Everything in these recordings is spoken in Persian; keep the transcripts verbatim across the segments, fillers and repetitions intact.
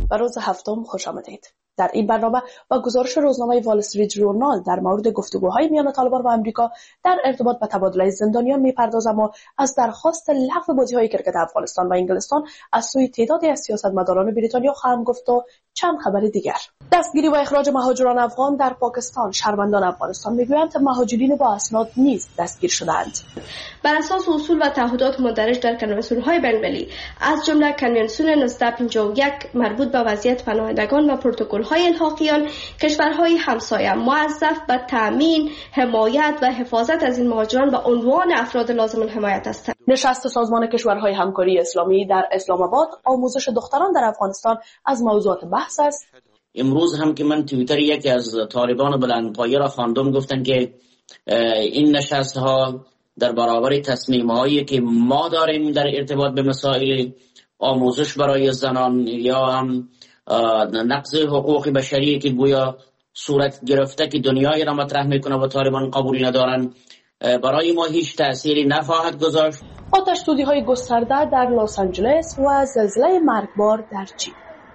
و روز هفتم خوش آمدید. در این برنامه با گزارش روزنامه وال استریت ژورنال در مورد گفتگوهای میان طالبان و آمریکا در ارتباط به تبادله زندانیان میپردازم و از درخواست لغو بازی‌های کرکت افغانستان و انگلستان از سوی تعدادی از سیاستمداران بریتانیا خواهم گفت و چند خبر دیگر. دستگیری و اخراج مهاجران افغان در پاکستان. شهروندان افغانستان میگویند مهاجرین با اسناد نیز دستگیر شدند. بر اساس اصول و تعهدات مندرج در کنوانسیون‌های بین‌المللی از جمله کنوانسیون نهصد و پنجاه و یک مربوط به وضعیت پناهندگان و پروتکل‌های الحاقیان، کشورهای همسایه موظف به تامین، حمایت و حفاظت از این مهاجران به عنوان افراد لازم الحمایت هستند. نشست سازمان کشورهای همکاری اسلامی در اسلام آباد، آموزش دختران در افغانستان از موضوعات بحث است. امروز هم که من توییتر یکی از طالبان بلندپایه را خواندم، گفتن که این نشست ها در برابر تصمیم هایی که ما داریم در ارتباط به مسائل آموزش برای زنان یا هم نقض حقوق بشری که گویا صورت گرفته که دنیای را مطرح میکنه و طالبان قبولی ندارن، برای ما هیچ تأثیری نخواهد گذاشت. آتش سوزی های گسترده در لس آنجلس و زلزله مرگبار در چین.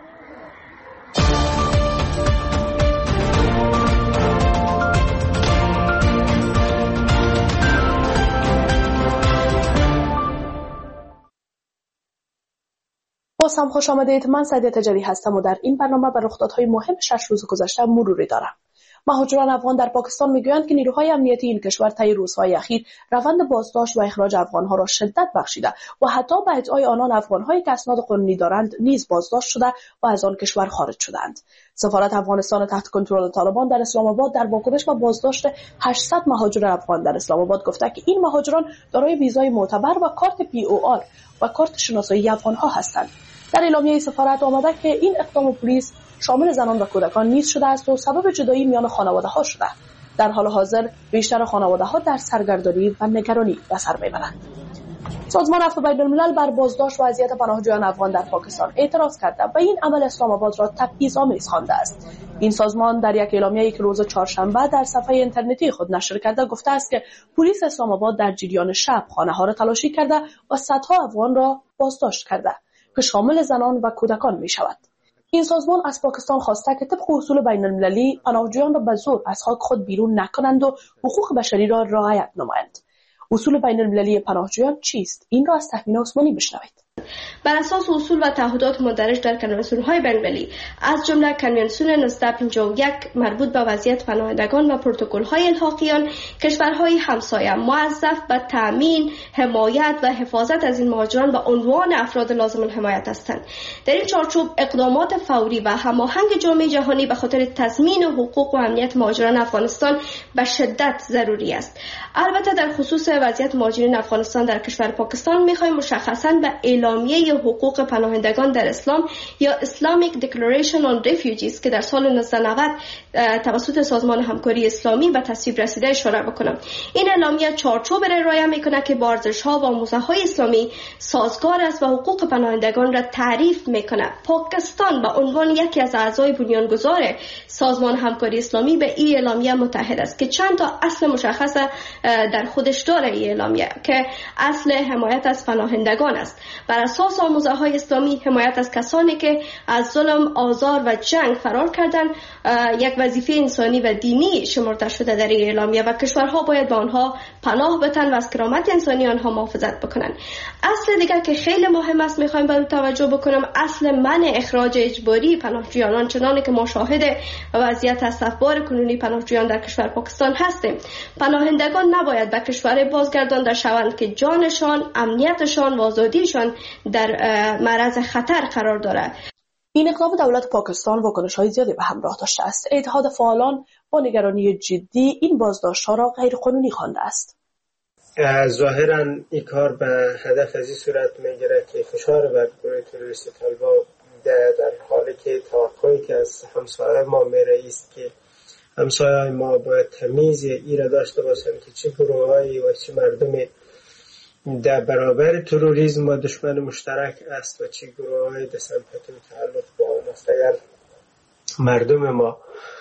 باز هم خوش آمدید. من سعیده تجری هستم و در این برنامه به رخدادهای مهم شش روز گذشته مروری دارم. مهاجران افغان در پاکستان میگویند که نیروهای امنیتی این کشور طی روزهای اخیر روند بازداشت و اخراج افغانها را شدت بخشیده و حتی به ادعای آنان افغانهایی که اسناد قانونی دارند نیز بازداشت شده و از آن کشور خارج شدند. سفارت افغانستان تحت کنترل طالبان در اسلام آباد در واکنش به بازداشت هشتصد مهاجر افغان در اسلام آباد گفته که این مهاجران دارای ویزای معتبر و کارت پی او آر و کارت شناسایی افغانها هستند. در اعلامیه سفارت آمده که این اقدام پلیس شامل زنان و کودکان نیز شده است و سبب جدایی میان خانواده‌ها شده. در حال حاضر بیشتر خانواده‌ها در سرگردانی و نگرانی به سر میبرند. سازمان عفو بین‌الملل بر بازداشت و اذیت پناهجویان افغان در پاکستان اعتراض کرده و این عمل اسلام آباد را تبعیض‌آمیز خوانده است. این سازمان در یک اعلامیه‌ای که روز چهارشنبه در صفحه اینترنتی خود نشر کرده گفته است که پلیس اسلام آباد در جریان شب خانه‌ها را تلاشی کرده و صدها افغان را بازداشت کرده که شامل زنان و کودکان می‌شود. این سازمان از پاکستان خواسته که طبق اصول بین‌المللی پناهجویان را به زور از خاک خود بیرون نکنند و حقوق بشری را رعایت نمایند. اصول بین‌المللی پناهجویان چیست؟ این را از تهمینه عثمانی بشنوید. بر اساس اصول و تعهدات مندرج در کنوانسیون‌های بین‌المللی از جمله کنوانسیون نهصد و پنجاه و یک مربوط به وضعیت پناهندگان و پروتکل‌های الحاقیان، کشورهای همسایه موظف به تامین، حمایت و حفاظت از این مهاجران به عنوان افراد لازم الحمایت هستند. در این چارچوب اقدامات فوری و هماهنگ جامعه جهانی به خاطر تضمین حقوق و امنیت مهاجران افغانستان به شدت ضروری است. البته در خصوص وضعیت مهاجرین افغانستان در کشور پاکستان می‌خوایم مشخصاً به اعلامیه حقوق پناهندگان در اسلام یا Islamic Declaration on Refugees که در سال نوزده نود توسط سازمان همکاری اسلامی به تصویب رسیده اشاره بکنم. این اعلامیه چارچوب را ارائه میکنه که با ارزش‌ها و آموزه‌های اسلامی سازگار است و حقوق پناهندگان را تعریف میکنه. پاکستان به عنوان یکی از اعضای بنیانگذار سازمان همکاری اسلامی به این اعلامیه متحد است که چند تا اصل مشخص در خودش داره. این اعلامیه که اصل حمایت از پناهندگان است. بر اساس آموزه‌های اسلامی حمایت از کسانی که از ظلم، آزار و جنگ فرار کردند یک وظیفه انسانی و دینی شمرده شده در این اعلامیه و کشورها باید به آنها پناه بدهند و از کرامت انسانی آنها محافظت بکنند. اصل دیگر که خیلی مهم است میخوایم بر توجه بکنم، اصل منع اخراج اجباری پناهجویان، آنچنانی که ما شاهد وضعیت اسفبار کنونی پناهجویان در کشور پاکستان هستیم. پناهندگان نباید به کشور بازگردانده شوند که جانشان، امنیتشان و آزادیشان در معرض خطر قرار دارد. این اقدام دولت پاکستان واکنش‌های زیادی به همراه داشته است. اتحاد فعالان با نگرانی جدی این بازداشت‌ها را غیرقانونی خوانده است. ظاهراً این کار به هدف از این صورت می‌گیرد که فشار بر گروه تروریستی طالبان در حالی که توقعی که از همسایه ما میره است که همسایه ما باید تمیز ای را داشته باشند که چه گروه‌هایی و چه مردمی در برابر تروریسم و دشمن مشترک است و چه گروه‌های در سمپاتی و تعلق با آن است. اگر مردم ما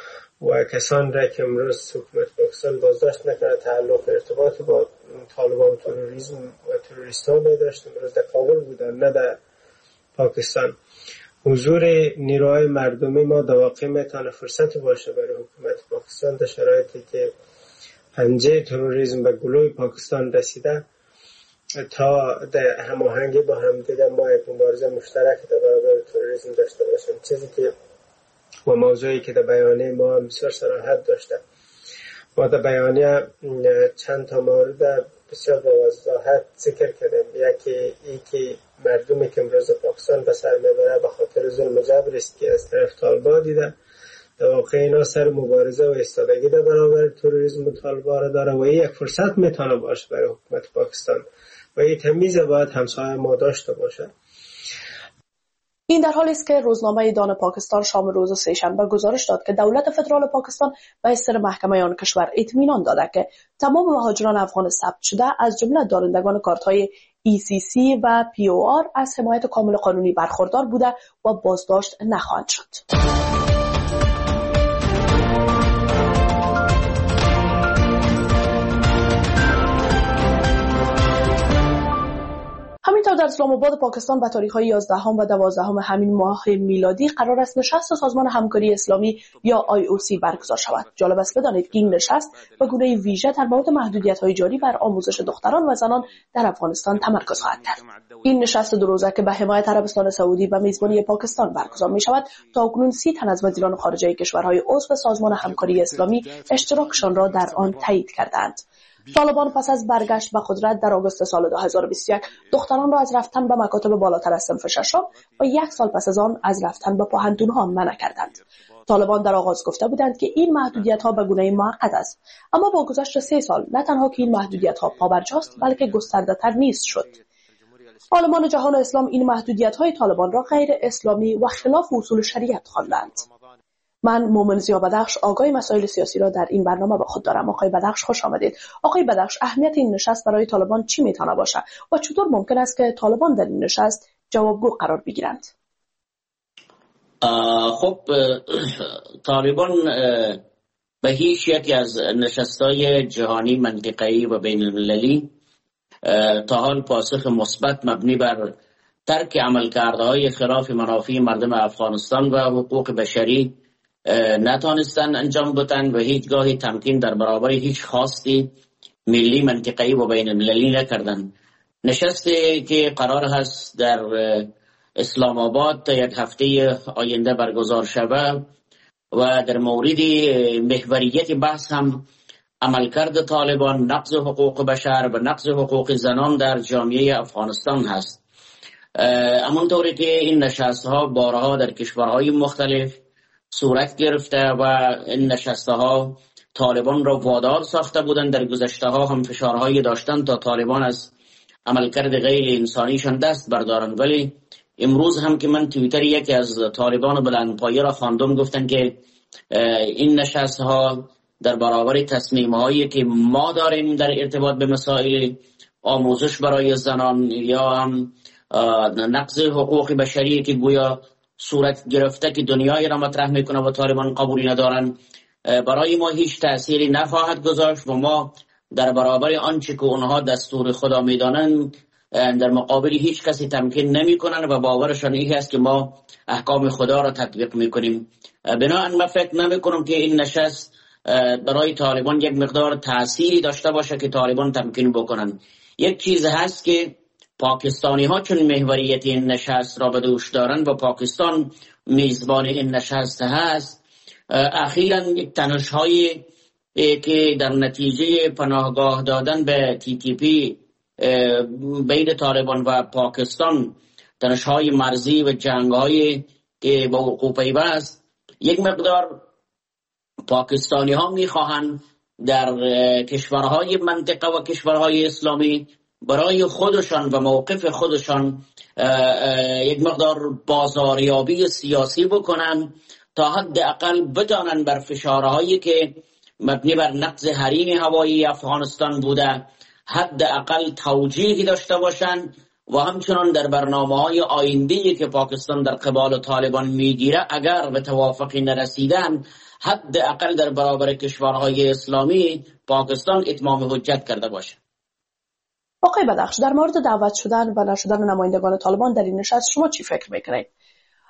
و کسان را که امروز حکومت پاکستان بازداشت نکنه تعلق ارتباط با طالبان و تروریسم و تروریست ها می داشت، امروز در کابل بودن نه در پاکستان، حضور نیروهای مردمی ما در واقع میتونه فرصت باشه برای حکومت پاکستان در شرایطی که پنجه تروریسم به گلوی پاکستان رسیده تا در هماهنگی با همدیگر ما یک مبارزه مشترک در برابر تروریسم داشته باشیم. چیزی که و موضوعی که در بیانیه ما بسیار صراحت داشته. ما در بیانیه چند تا مورد بسیار با وضاحت ذکر کردیم. یکی ای که مردمی که امروز پاکستان به سر میبره به خاطر ظلم و جبر است که از طرف طالبان دیده. در واقع اینا سر مبارزه و ایستادگی در برابر تروریسم و طالبان را داره و این یک فرصت میتونه باشه برای حکومت پاکستان و این تمیز باید همسایه ما داشته باشه. این در حالی است که روزنامه دان پاکستان شام روز سه‌شنبه گزارش داد که دولت فدرال پاکستان به سر محکمه آن کشور اطمینان داده که تمام مهاجران افغان ثبت شده از جمله دارندگان کارت‌های ای سی سی و پی او آر از حمایت کامل قانونی برخوردار بوده و بازداشت نخواهند شد. همینطور در اسلام آباد پاکستان به تاریخ‌های یازدهم و دوازدهم همین ماه میلادی قرار است نشست سازمان همکاری اسلامی یا آی او سی برگزار شود. جالب است بدانید که این نشست به گونه ویژه در مورد محدودیت‌های جاری بر آموزش دختران و زنان در افغانستان تمرکز خواهد کرد. این نشست دو روزه که به حمایت عربستان سعودی و میزبانی پاکستان برگزار می‌شود تا اکنون سی تن از وزیران خارجه کشورهای عضو سازمان همکاری اسلامی اشتراکشان را در آن تایید کردند. طالبان پس از برگشت به قدرت در آگوست سال دو هزار و بیست و یک دختران را از رفتن به مکاتب بالاتر از صنف ششم و یک سال پس از آن از رفتن به پوهنتون‌ها منع کردند. طالبان در آغاز گفته بودند که این محدودیت‌ها به گونه موقت است، اما با گذشت سه سال نه تنها که این محدودیت‌ها پابرجاست بلکه گسترده‌تر نیز شد. عالمان جهان اسلام این محدودیت‌های طالبان را غیر اسلامی و خلاف اصول شریعت خواندند. من مومن زیا بدخش آگاه مسائل سیاسی را در این برنامه با خود دارم. آقای بدخش خوش آمدید. آقای بدخش، اهمیت این نشست برای طالبان چی میتونه باشه و چطور ممکن است که طالبان در این نشست جوابگو قرار بگیرند؟ خب طالبان به هیچ یکی از نشست‌های جهانی منطقه‌ای و بین‌المللی تا حال پاسخ مثبت مبنی بر ترک عملکردهای خلاف منافع مردم افغانستان و حقوق بشری نتانستن انجام بدن و هیچگاهی تمکین در برابر هیچ خواستی ملی منطقه‌ای و بین المللی نکردن. نشستی که قرار هست در اسلام آباد تا یک هفته آینده برگزار شود و در مورد محوریت بحث هم عملکرد طالبان، نقض حقوق بشر و نقض حقوق زنان در جامعه افغانستان هست. همونطوری که این نشست‌ها بارها در کشورهای مختلف صورت گرفته و این نشست‌ها طالبان را وادار ساخته بودند، در گذشته‌ها هم فشارهایی داشتند تا طالبان از عملکرد غیر انسانیشان دست بردارند، ولی امروز هم که من توییتر یکی از طالبان بلندپایه را خواندم گفتند که این نشست‌ها در برابر تصمیم‌هایی که ما داریم در ارتباط به مسائل آموزش برای زنان یا هم نقض حقوق بشری که گویا صورت گرفته که دنیای را مطرح میکنه و طالبان قبولی ندارن، برای ما هیچ تأثیری نخواهد گذاشت و ما در برابر آنچه که اونها دستور خدا میدانن در مقابل هیچ کسی تمکین نمیکنن و باورشان این است که ما احکام خدا را تطبیق میکنیم. بنابراین من فکر نمیکنم که این نشست برای طالبان یک مقدار تأثیری داشته باشه که طالبان تمکین بکنن. یک چیز هست که پاکستانی ها چون محوریت این نشست را به دوش دارن و پاکستان میزبان این نشست هست، اخیراً یک تنش هایی که در نتیجه پناهگاه دادن به تی تی پی بین طالبان و پاکستان، تنش های مرزی و جنگ هایی که با وقوع پیوست، یک مقدار پاکستانی ها میخواهند در کشورهای منطقه و کشورهای اسلامی برای خودشان و موقف خودشان یک مقدار بازاریابی سیاسی بکنن تا حداقل بتوانند بر فشارهایی که مبنی بر نقض حریم هوایی افغانستان بوده حداقل توجیهی داشته باشند و همچنان در برنامه‌های آینده‌ای که پاکستان در قبال طالبان میگیره اگر به توافقی نرسیدن حداقل در برابر کشورهای اسلامی پاکستان اتمام حجت کرده باشه. آقای بدخش، در مورد دعوت شدن و نشدن نمایندگان طالبان در این نشست شما چی فکر میکنید؟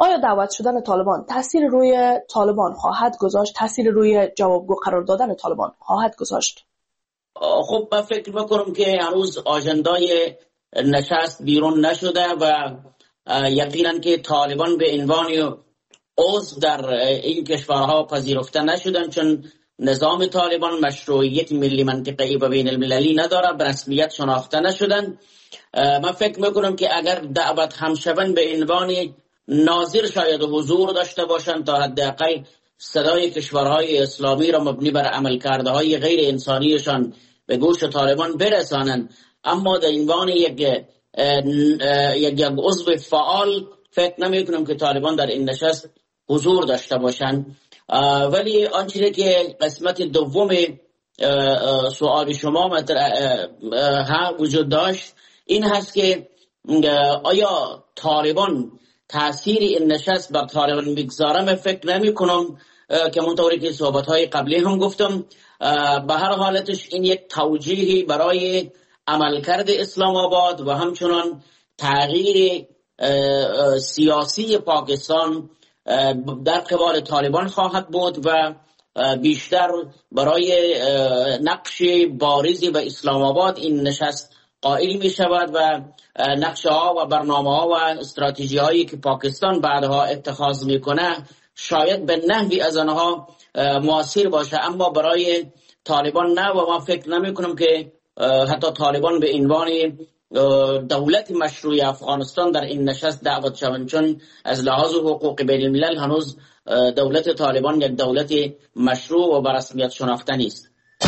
آیا دعوت شدن طالبان تاثیر روی طالبان خواهد گذاشت؟ تاثیر روی جوابگو قرار دادن طالبان خواهد گذاشت؟ خب من فکر میکنم که هنوز آژندای نشست بیرون نشده و یقینا که طالبان به عنوان عضو در این کشورها پذیرفته نشدن، چون نظام طالبان مشروعیت ملی منطقه‌ای و بین المللی نداره، به رسمیت شناخته نشدن. من فکر میکنم که اگر دعوت هم شوند به عنوان ناظر شاید حضور داشته باشند تا حداقل صدای کشورهای اسلامی را مبنی بر عملکرده های غیر انسانیشان به گوش طالبان برسانند، اما در عنوان یک یک عضو فعال فکر نمی کنم که طالبان در این نشست حضور داشته باشند. ولی آنچه که قسمت دوم سوال شما ها وجود داشت این هست که آیا طالبان تأثیر این نشست بر طالبان میگذاره؟ من فکر نمی کنم که منطوری که صحبت های قبلی هم گفتم، به هر حالتش این یک توجیهی برای عملکرد اسلام آباد و همچنان تغییر سیاسی پاکستان در قبال طالبان خواهد بود و بیشتر برای نقش بارزی به اسلام آباد این نشست قائل می شود و نقشه ها و برنامه ها و استراتژی هایی که پاکستان بعدها اتخاذ می کنه شاید به نحوی از آنها مؤثر باشه، اما برای طالبان نه. و من فکر نمی کنم که حتی طالبان به عنوان دولت مشروع افغانستان در این نشست دعوت شوند، چون از لحاظ حقوق بین الملل هنوز دولت طالبان یک دولت مشروع و به رسمیت شناخته نیست.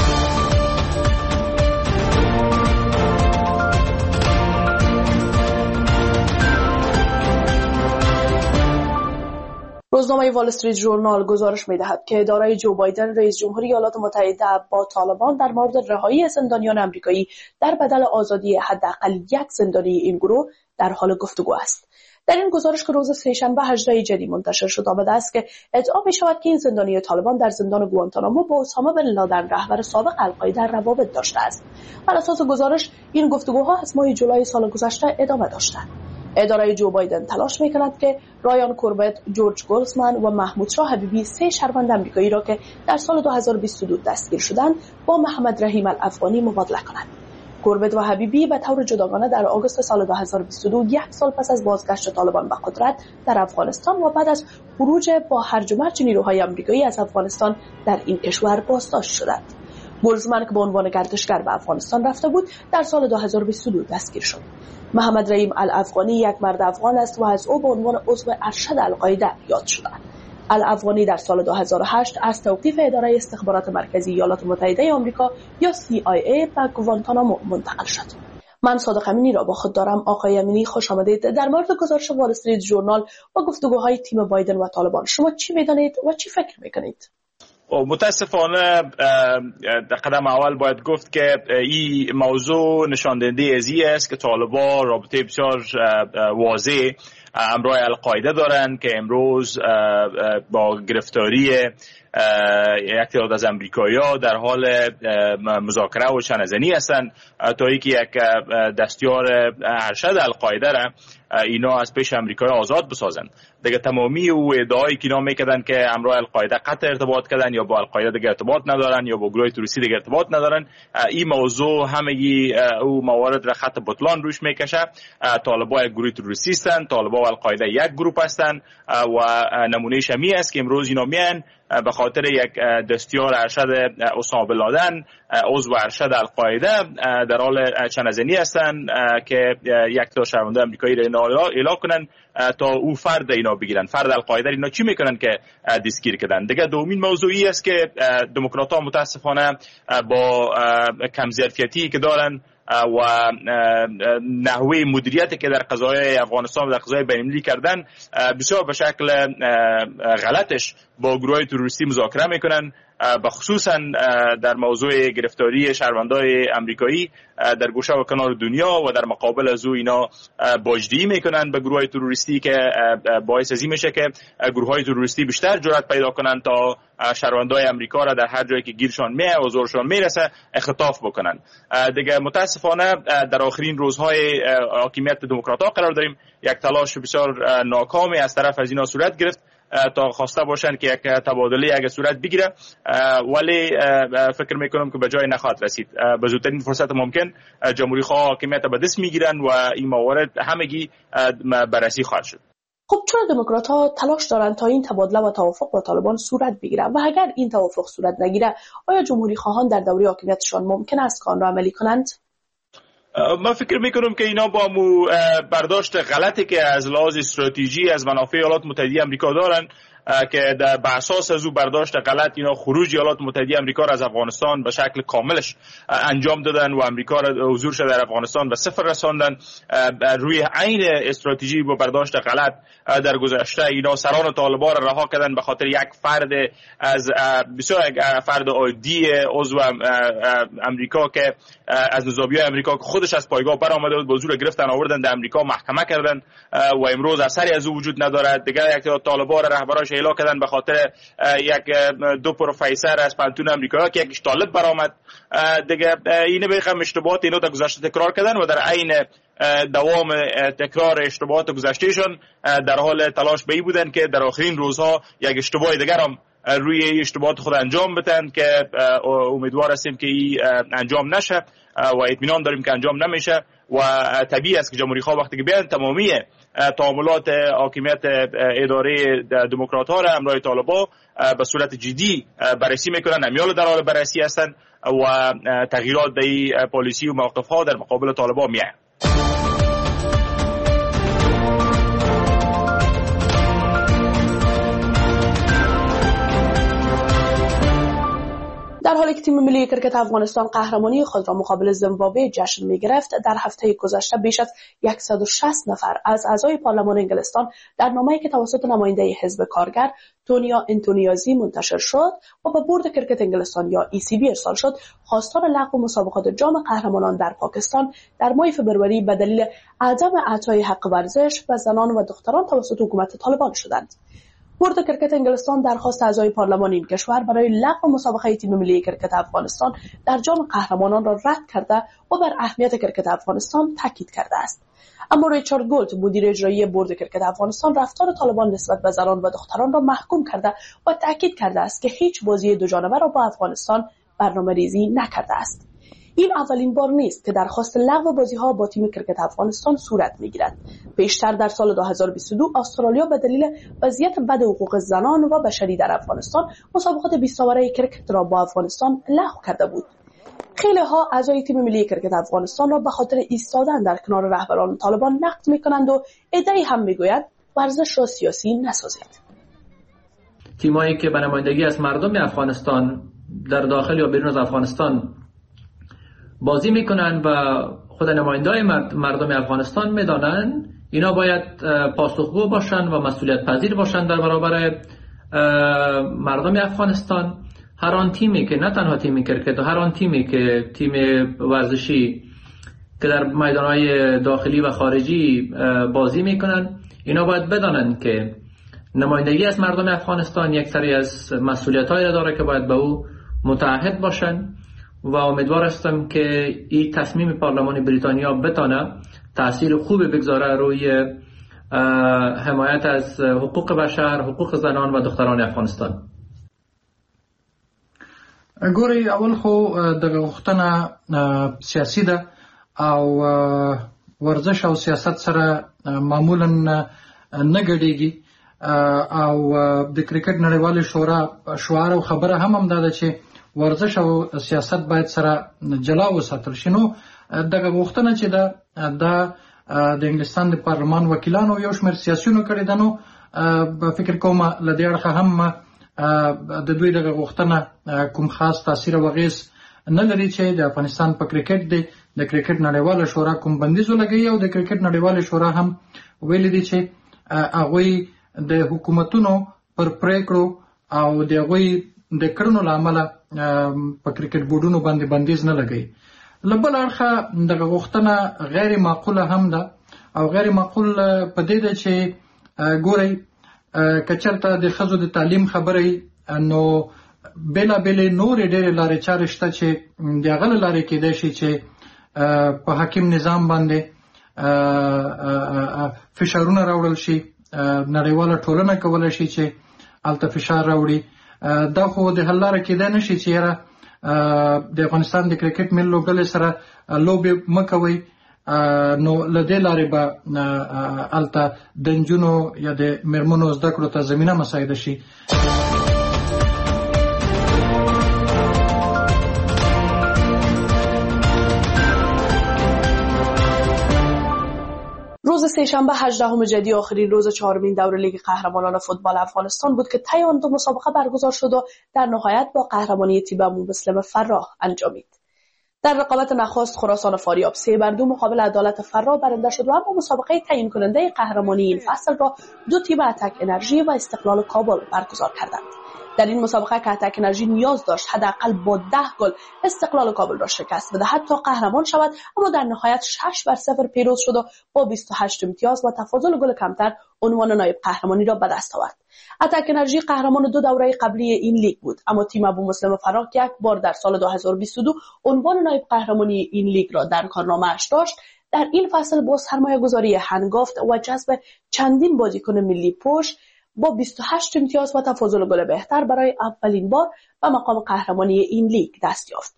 روزنامه وال استریت ژورنال گزارش می‌دهد که اداره جو بایدن رئیس جمهوری ایالات متحده با طالبان در مورد رهایی زندانیان آمریکایی در بدل آزادی حداقل یک زندانی این گروه در حال گفتگو است. در این گزارش که روز سه‌شنبه هجدهم ژوئیه منتشر شد آمده است که ادعا می‌شود که این زندانی طالبان در زندان گوانتانامو با اسامه بن لادن رهبر سابق القاعده روابط داشته است. بر اساس گزارش این گفتگوها از ماه جولای سال گذشته ادامه داشتند. اداره جو بایدن تلاش می‌کند که رایان کوربت، جورج گولزمن و محمود شاه حبیبی سه شهروند آمریکایی را که در سال دو هزار و بیست و دو دستگیر شدند با محمد رحیم الافغانی مبادله کند. کوربت و حبیبی به طور جداگانه در آگوست سال دو هزار و بیست و دو، یک سال پس از بازگشت طالبان به قدرت در افغانستان و بعد از خروج با هرج و مرج نیروهای آمریکایی از افغانستان در این کشور بازداشت شدند. گولزمن که به عنوان گردشگر به افغانستان رفته بود در سال دو هزار و بیست و دو دستگیر شد. محمد رحیم الافغانی یک مرد افغان است و از او به عنوان عضو ارشد القاعده یاد شده. الافغانی در سال دو هزار و هشت از توقیف اداره استخبارات مرکزی ایالات متحده آمریکا یا سی آی ای به گوانتانامو منتقل شد. من صادق امینی را با خود دارم. آقای امینی خوش آمدید. در مورد گزارش وال استریت ژورنال و گفتگوهای تیم بایدن و طالبان شما چی می‌دانید و چی فکر می‌کنید؟ متاسفانه در قدم اول باید گفت که این موضوع نشاندهنده از این است که طالبان رابطه بسیار واضح همراه القاعده دارند که امروز با گرفتاری یک تعداد از امریکایی‌ها در حال مذاکره و شنزنی هستند تا اینکه یک دستیار ارشد القاعده را اینا از پیش امریکایی آزاد بسازند. دیگه تمامی او ادعایی که اینا میکردن که همراه القاعده قطع ارتباط کردن یا با القاعده دیگه ارتباط ندارن یا با گروه تروریستی دیگه ارتباط ندارن، این موضوع همگی او موارد را خط بطلان روش میکشه. طالبان یک گروه تروریستی هستند، طالبان و القاعده یک گروه هستند و نمونه شمی است که امروز اینا میان به خاطر یک دستیار ارشد اسامه بن لادن عضو ارشد القاعده در حال چنزنی هستند که یک تا شهروند آمریکایی را اعلام کنن تا او فرد اینا بگیرن. فرد القاعده اینا چی میکنن که دستگیر کردن؟ دیگه دومین موضوعی است که دموکرات‌ها متاسفانه با کم ظرفیتی که دارن و نحوه مدیریتی که در قضایای افغانستان و در قضایای بین‌المللی کردن بسیار به شکل غلطش با گروهای تروریستی مذاکره میکنن، بخصوصا در موضوع گرفتاری شهروندای امریکایی در گوشه و کنار دنیا و در مقابل از او اینا باجدهی میکنن به گروهای تروریستی که باعث ازی میشه که گروهای تروریستی بیشتر جرأت پیدا کنن تا شهروندای امریکا را در هر جایی که گیرشان میه و زورشان میرسه اختطاف بکنن. دیگه متاسفانه در آخرین روزهای حاکمیت دموکرات‌ها قرار داریم. یک تلاش بسیار ناکامی از طرف از اینا صورت گرفت تا خواسته باشن که یک تبادله اگه صورت بگیره، ولی فکر میکنم که به جای نخواهد رسید. به زودترین فرصت ممکن جمهوری خواه حاکمیت به دست میگیرن و این موارد همگی بررسی خواهد شد. خب چرا دموکرات ها تلاش دارند تا این تبادله و توافق با طالبان صورت بگیره و اگر این توافق صورت نگیره آیا جمهوری خواهان در دوره حاکمیتشان ممکن است که آن را عملی کنند؟ من فکر میکنم که اینا با مو برداشت غلطی که از لحاظ استراتژی از منافع ایالات متحده آمریکا دارن که در اساس از او برداشت غلط اینا خروج ایالات متحده آمریکا را از افغانستان به شکل کاملش انجام دادن و آمریکا را حضورش در افغانستان به صفر رساندن. روی عین استراتژی با برداشت غلط در گذشته اینا سران طالبان را رها کردن به خاطر یک فرد از بسیار فرد عادی عضو آمریکا که از نظامیای آمریکا که خودش از پایگاه برآمده بود، حضور گرفتن آوردن در آمریکا محکمه کردن و امروز اثری از او وجود ندارد. دیگه یک طالبان رهبراش اعلام کردن به خاطر یک دو پروفسور از پانتون آمریکا که یکیش طالب برآمد. دیگه اینه بخوام اشتباهات اینو در گذشته تکرار کردن و در عین دوام تکرار اشتباهات گذشتهشون در حال تلاش به این بودن که در آخرین روزها یک اشتباه دیگر هم روی اشتباهات خود انجام بدن که امیدوار هستیم که این انجام نشه و اطمینان داریم که انجام نمیشه و طبیعی است که جمهوری خواه وقتی که بیان تمامی تعاملات حاکمیت اداره دموکرات ها را همراه طالبان به صورت جدی بررسی میکنن، امیال در حال بررسی هستن و تغییرات در پالیسی و موقف ها در مقابل طالبان میاید. در حالی که تیم ملی کرکت افغانستان قهرمانی خود را مقابل زیمبابوه جشن می‌گرفت، در هفته گذشته بیش از صد و شصت نفر از اعضای پارلمان انگلستان در نامه‌ای که توسط نماینده حزب کارگر تونیا انتونیازی منتشر شد و به بورد کرکت انگلستان یا ای سی بی ارسال شد، خواستار لغو مسابقات جام قهرمانان در پاکستان در ماه فبروری به دلیل عدم اعطای حق ورزش به زنان و دختران توسط حکومت طالبان شدند. بورد کرکت انگلستان درخواست اعضای پارلمان این کشور برای لغو مسابقه تیم ملی کرکت افغانستان در جام قهرمانان را رد کرده و بر اهمیت کرکت افغانستان تاکید کرده است. اما ریچارد گولت مدیر اجرایی بورد کرکت افغانستان رفتار طالبان نسبت به زنان و دختران را محکوم کرده و تاکید کرده است که هیچ بازی دو جانبه را با افغانستان برنامه‌ریزی نکرده است. این اولین بار نیست که درخواست لغو بازی‌ها با تیم کرکت افغانستان صورت می‌گیرد. پیشتر در سال دو هزار و بیست و دو استرالیا به دلیل وضعیت بد حقوق زنان و بشری در افغانستان مسابقات بیست اوره کرکت را با افغانستان لغو کرده بود. خیلی ها اعضای تیم ملی کرکت افغانستان را به خاطر ایستادن در کنار رهبران طالبان نقد می‌کنند و عده‌ای هم می‌گویند ورزش را سیاسی نسازید. تیمایی که به نمایندگی از مردم افغانستان در داخل یا بیرون از افغانستان بازی میکنن و خود نمایندای مردم افغانستان میدانن اینا باید پاسخگو باشن و مسئولیت پذیر باشن در برابر مردم افغانستان. هر آن تیمی که نه تنها تیم کرکت، هر آن تیمی که تیم ورزشی که در میدانهای داخلی و خارجی بازی میکنن اینا باید بدانن که نمایندگی از مردم افغانستان یک سری از مسئولیت‌هایی را داره که باید به او متعهد باشن و امیدوار هستم که این تصمیم پارلمان بریتانیا بتانه تأثیر خوب بگذاره روی حمایت از حقوق بشر، حقوق زنان و دختران افغانستان. ګوري اول خو دغه غوښتنه سیاسي ده او ورزش او سیاست سره معمولا نه ګډېږي او د کرکټ نړیوالې شورا شعار او خبره هم هم ده چې ورزش او سیاست باید سره جلا وساتل شي. نو دغه غوښتنه چې ده د د انګلستان د پارلمان وکیلانو یو شمېر سیاسیونو کړې ده، نو فکر کوم له دې اړخه هم د دوی دغه غوښتنه کوم خاص تاثیر او اغېز نه لري چې د افغانستان په کرکټ دی د کرکټ نړیواله شورا کوم بندیز ولګوي او د کرکټ نړیواله شورا هم ویلي دي چې هغوی د حکومتونو پر پریکړو او د هغوی د کړنو له امله په کرکټ بورډونو باندې بندیز نه لګوي. له بل اړخه دغه غوښتنه غیر معقوله هم ده او غیر معقول په دې ده چې ګورئ که چېرته د ښځو د تعلیم خبره نو بېلابېلې نورې ډېرې لارې چارې شته چې د هغه له لارې کېدای شي چې په حاکم نظام باندې فشارونه راوړل شي. نړیواله ټولنه کولی شي چې هلته فشار راوړي. دا خو د حل لاره کېدای نه شي چې یاره د افغانستان د کرکټ ملي لوبډلې سره لوبې مه کوئ، نو له دې لارې به هلته د نجونو یا د مېرمنو زده کړو ته زمینه مساعده شي. روز سه‌شنبه هجدهم جدی آخرین روز چهارمین دوره لیگ قهرمانان فوتبال افغانستان بود که طی آن دو مسابقه برگزار شد و در نهایت با قهرمانی تیم ابومسلم فراه انجامید. در رقابت نخست خراسان فاریاب سه بر دو مقابل عدالت فراه برنده شد و اما مسابقه تعیین کننده قهرمانی این فصل را دو تیم اتک انرژی و استقلال کابل برگزار کردند. در این مسابقه که اتک انرژی نیاز داشت حداقل با ده گل استقلال کابل را شکست بدهد تا قهرمان شود، اما در نهایت شش بر صفر پیروز شد و با بیست و هشت امتیاز و تفاضل گل کمتر عنوان نایب قهرمانی را به دست آورد. اتک انرژی قهرمان دو دوره قبلی این لیگ بود، اما تیم ابومسلم فراه یک بار در سال دو هزار و بیست و دو عنوان نایب قهرمانی این لیگ را در کارنامه‌اش داشت. در این فصل با سرمایه‌گذاری هنگافت و جذب چندین بازیکن ملی پشت با بیست و هشت امتیاز و تفاضل گل بهتر برای اولین بار به مقام قهرمانی این لیگ دست یافت.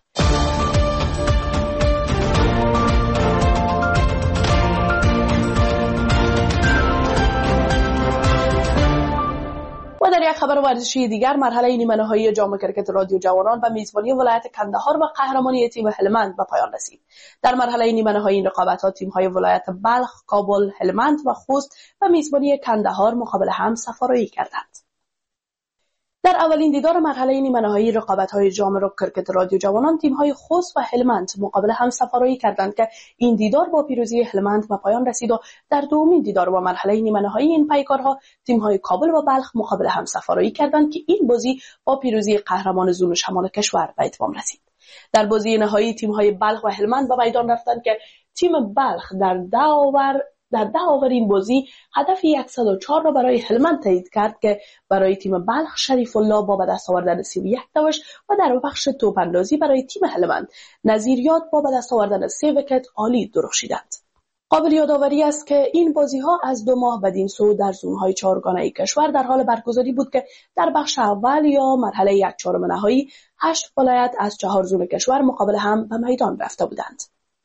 و در یک خبر ورزشی دیگر، مرحله نیمه نهایی جام کرکت رادیو جوانان و میزبانی ولایت کندهار و قهرمانی تیم هلمند به پایان رسید. در مرحله نیمه نهایی این رقابت‌ها تیم‌های ولایت بلخ، کابل، هلمند و خوست و میزبانی کندهار مقابل هم سفارایی کردند. در اولین دیدار مرحله نیمه نهایی رقابت‌های جام کرکت رادیو جوانان تیم‌های خوست و هلمند مقابل هم سفارایی کردند که این دیدار با پیروزی هلمند به پایان رسید و در دومین دیدار با مرحله نیمه نهایی این پیکارها تیم‌های کابل و بلخ مقابل هم سفارایی کردند که این بازی با پیروزی قهرمان زون شمال کشور به اتمام رسید. در بازی نهایی تیم‌های بلخ و هلمند به میدان رفتند که تیم بلخ در ده اوور در ده اوور این بازی هدف صد و چهار را برای هلمند تایید کرد که برای تیم بلخ شریف الله با به دست آوردن سی و یک داشت و در بخش توپ اندازی برای تیم هلمند نظیریات با به دست آوردن سه ویکت عالی درخشیدند. قابل یادآوری است که این بازی‌ها از دو ماه بدین سو در زون‌های چهارگانه کشور در حال برگزاری بود که در بخش اول یا مرحله یک چهارم نهایی هشت ولایت از چهار زون کشور مقابل هم به میدان رفته بودند.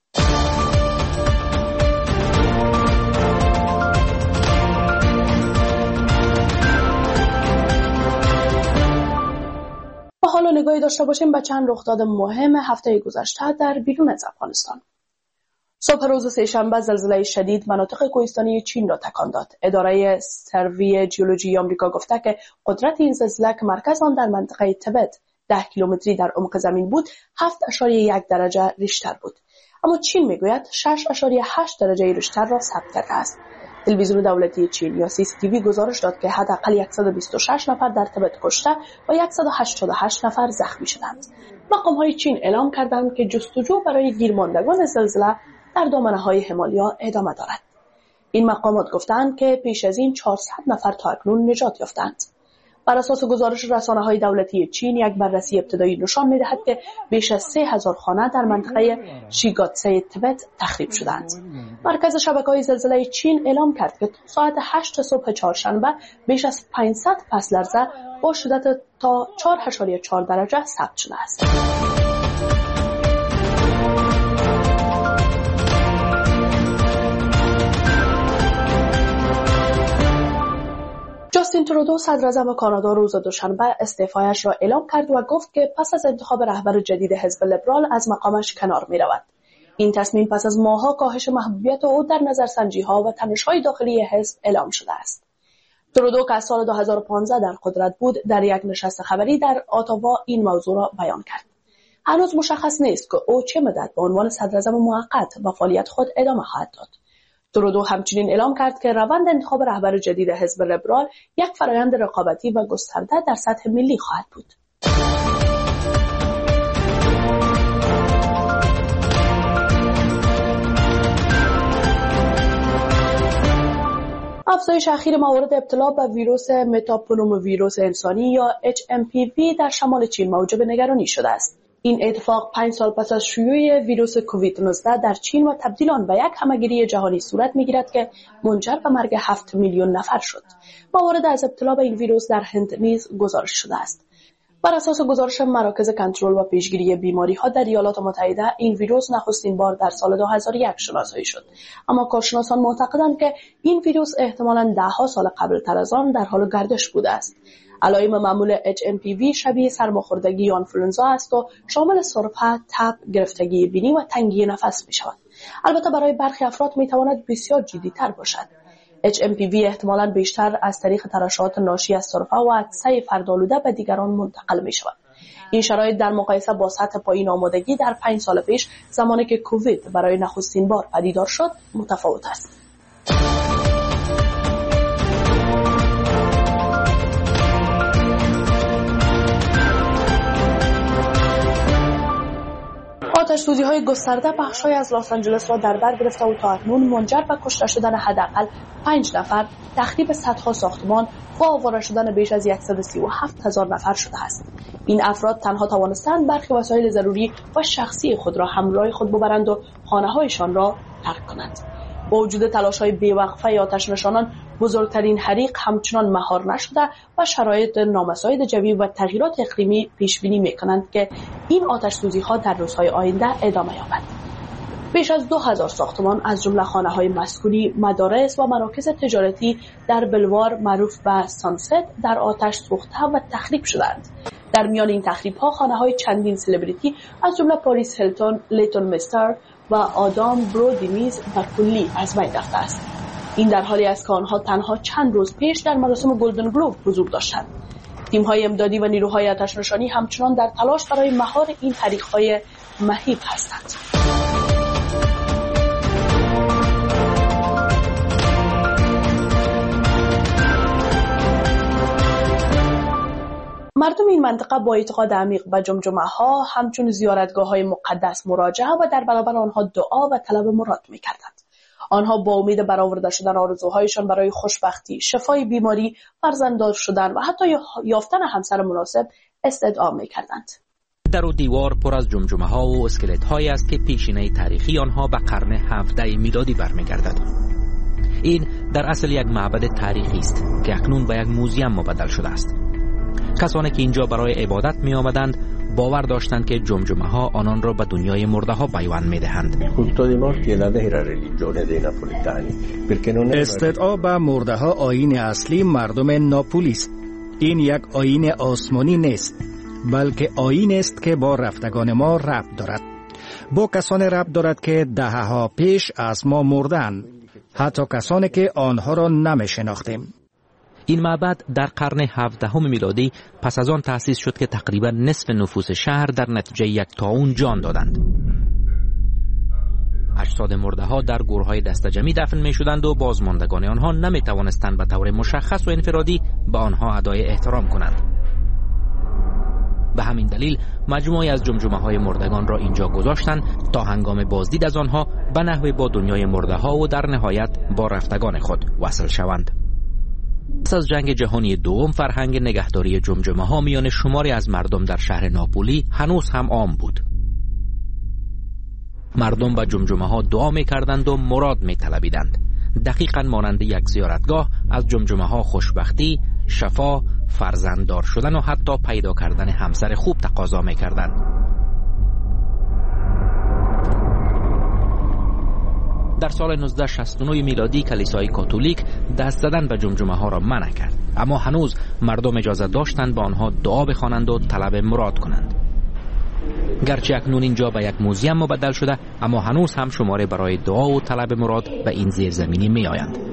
و حالا نگاهی داشته باشیم به چند رخداد مهم هفته گذشته در بیرون از افغانستان. صبح روز سه‌شنبه زلزله شدید مناطق کوهستانی چین را تکان داد. اداره سروی جیولوژی آمریکا گفته که قدرت این زلزله که مرکز آن در منطقه تبت ده کیلومتری در عمق زمین بود، هفت ممیز یک درجه ریشتر بود. اما چین میگوید شش ممیز هشت درجه ریشتر را ثبت کرده است. تلویزیون دولتی چین یا سی سی تی وی گزارش داد که حداقل صد و بیست و شش نفر در تبت کشته و صد و هشتاد و هشت نفر زخمی شدند. مقام‌های چین اعلام کردند که جستجو برای گیرماندگان زلزله در دامنه‌های همالیا ادامه دارد. این مقامات گفتند که پیش از این چهارصد نفر تا اکنون نجات یافتند. بر اساس گزارش رسانه‌های دولتی چین، یک بررسی ابتدایی نشان می‌دهد که بیش از سه هزار خانه در منطقه شیگاتسه تبت تخریب شدند. مرکز شبکه‌های زلزله چین اعلام کرد که تا ساعت هشت صبح چهارشنبه بیش از پانصد پس لرزه با شدت تا چهار ممیز چهار درجه ثبت شده است. جاستین ترودو صدراعظم کانادا روز دوشنبه استعفایش را اعلام کرد و گفت که پس از انتخاب رهبر جدید حزب لیبرال از مقامش کنار می رود. این تصمیم پس از ماه‌ها کاهش محبوبیت او در نظرسنجی‌ها و تنش‌های داخلی حزب اعلام شده است. ترودو که از سال دو هزار و پانزده در قدرت بود، در یک نشست خبری در اتاوا این موضوع را بیان کرد. هنوز مشخص نیست که او چه مدت به عنوان صدراعظم موقت به فعالیت خود ادامه خواهد داد. ترودو همچنین اعلام کرد که روند انتخاب رهبر جدید حزب لیبرال یک فرایند رقابتی و گسترده در سطح ملی خواهد بود. افزایش اخیر موارد ابتلا به ویروس متاپنوموویروس انسانی یا اچ ام پی وی در شمال چین موجب نگرانی شده است. این اتفاق پنج سال پس از شیوع ویروس کووید نوزده در چین و تبدیل آن به یک همهگیری جهانی صورت می‌گیرد که منجر به مرگ هفت میلیون نفر شد. موارد از ابتلا به این ویروس در هند نیز گزارش شده است. بر اساس گزارش مراکز کنترل و پیشگیری بیماری‌ها در ایالات متحده، این ویروس نخستین بار در سال دو هزار و یک شناسایی شد. اما کارشناسان معتقدند که این ویروس احتمالاً ده‌ها سال قبل تر از آن در حال گردش بوده است. علائم معمول اچ ام پی وی شبیه سرماخوردگی یا آنفلوئنزا است و شامل سرفه، تب، گرفتگی بینی و تنگی نفس می‌شود. البته برای برخی افراد می‌تواند بسیار جدی‌تر باشد. اچ ام پی وی احتمالاً بیشتر از طریق ترشحات ناشی از سرفه و عطسه فردآلوده به دیگران منتقل می‌شود. این شرایط در مقایسه با سطح پایین آمادگی در پنج سال پیش، زمانی که کووید برای نخستین بار پدیدار شد، متفاوت است. آتش‌سوزی‌های گسترده بخش‌های از لس آنجلس را در بر گرفته و تا اکنون منجر به کشته شدن حداقل پنج نفر، تخریب صدها ساختمان و آواره شدن بیش از صد و سی و هفت هزار نفر شده است. این افراد تنها توانستند برخی وسایل ضروری و شخصی خود را همراه خود ببرند و خانه‌هایشان را ترک کنند. با وجود تلاش‌های بی‌وقفه آتش‌نشانان، بزرگترین حریق همچنان مهار نشده و شرایط نامساعد جوی و تغییرات اقلیمی پیش‌بینی می‌کنند که این آتش‌سوزی‌ها در روزهای آینده ادامه یابد. بیش از دو هزار ساختمان از جمله خانه‌های مسکونی، مدارس و مراکز تجارتی در بلوار معروف به سانست در آتش سوخته و تخریب شدند. در میان این تخریب‌ها خانه‌های چندین سلبریتی از جمله پاریس هیلتون، لیتون مستر و آدام برودی نیز به کلی از بین رفته است. این در حالی است که آنها تنها چند روز پیش در مراسم گلدن گلوب حضور داشتند. تیم‌های امدادی و نیروهای آتش‌نشانی همچنان در تلاش برای مهار این حریق‌های مهیب هستند. مردم این منطقه با اعتقاد عمیق به جمجمه‌ها همچون زیارتگاه‌های مقدس مراجعه و در برابر آنها دعا و طلب مراد می‌کردند. آنها با امید برآورده شدن آرزوهایشان برای خوشبختی، شفای بیماری، فرزنددار شدن و حتی یافتن همسر مناسب استدعا می‌کردند. در و دیوار پر از جمجمه‌ها و اسکلت‌هایی است که پیشینه تاریخی آنها به قرن هفدهم میلادی برمیگردد. این در اصل یک معبد تاریخی است که اکنون به یک موزیم مبدل شده است. کسانی که اینجا برای عبادت می آمدند باور داشتند که جمجمه‌ها آنان را به دنیای مرده ها پیوند می دهند. استدعا به مرده ها آیین اصلی مردم ناپولی است. این یک آیین آسمانی نیست، بلکه آیین است که با رفتگان ما ربط دارد. با کسانی ربط دارد که دهه‌ها پیش از ما مردند، حتی کسانی که آنها را نمی شناختیم. این معبد در قرن هفدهم میلادی پس از آن تأسیس شد که تقریبا نصف نفوس شهر در نتیجه یک طاعون جان دادند. اجساد مرده ها در گورهای دسته‌جمعی دفن می شدند و بازماندگان آنها نمی توانستند به طور مشخص و انفرادی به آنها ادای احترام کنند. به همین دلیل مجموعی از جمجمه های مردگان را اینجا گذاشتند تا هنگام بازدید از آنها به نحوی با دنیای مرده ها و در نهایت با رفتگان خود وصل شوند. پس از جنگ جهانی دوم فرهنگ نگهداری جمجمه ها میان شماری از مردم در شهر ناپولی هنوز هم عام بود. مردم به جمجمه ها دعا می کردند و مراد می طلبیدند. دقیقاً مانند یک زیارتگاه از جمجمه ها خوشبختی، شفا، فرزنددار شدن و حتی پیدا کردن همسر خوب تقاضا می کردند. در سال نوزده شصت و نه میلادی کلیسای کاتولیک دست زدن به جمجمه ها را منع کرد، اما هنوز مردم اجازه داشتند به آنها دعا بخوانند و طلب مراد کنند. گرچه اکنون اینجا به یک موزیم مبدل شده، اما هنوز هم شماره برای دعا و طلب مراد به این زیرزمینی می آیند.